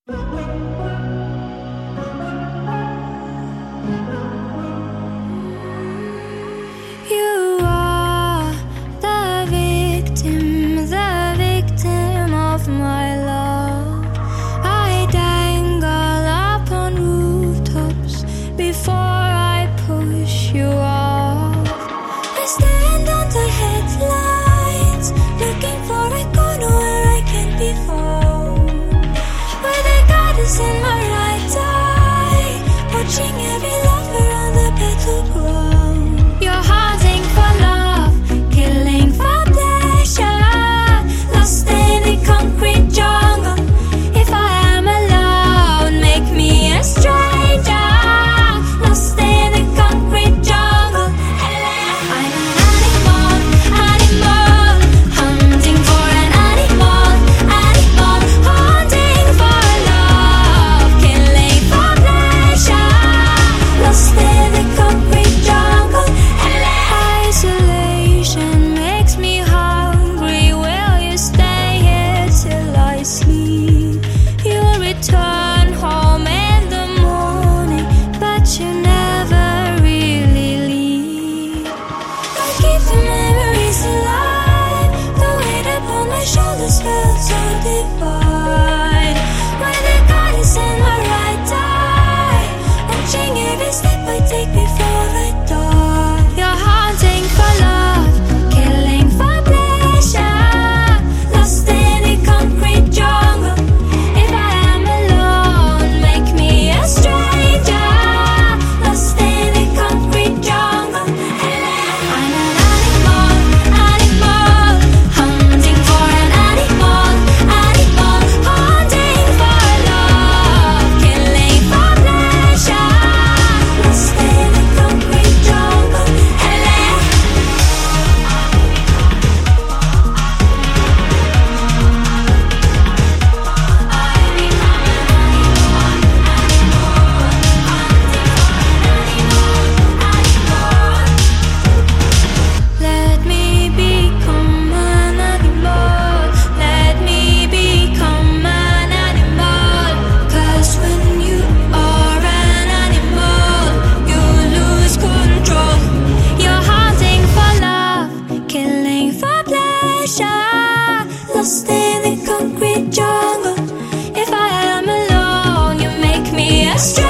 You are the victim of my love. I dangle upon rooftops before I push you off. I stand under headlights, looking for a corner where I can be found, where the goddess in my right eye, watching every lover on the battleground. You're hunting for love, killing for pleasure, lost in the concrete jungle. If I am alone, make me a stranger, lost in the concrete jungle. I'm an animal, hunting for an animal, hunting for love, killing for pleasure, lost in the concrete jungle. Isolation makes me hungry. Will you stay here till I sleep? You'll return home in the morning, but you never really leave. I keep the memories alive. The weight upon my shoulders felt so divine. When the goddess in my right eye, watching every step I take before I die. You're hunting for love, killing for pleasure, lost in the concrete jungle. If I am alone, make me a stranger, lost in the concrete jungle. I'm an animal, hunting for an animal, hunting for love, killing for pleasure, lost in the concrete jungle. Let me become an animal. Let me become an animal. 'Cause when you are an animal, you lose control. You're hunting for love, killing for pleasure, lost in the concrete jungle. If I am alone, you make me a stranger.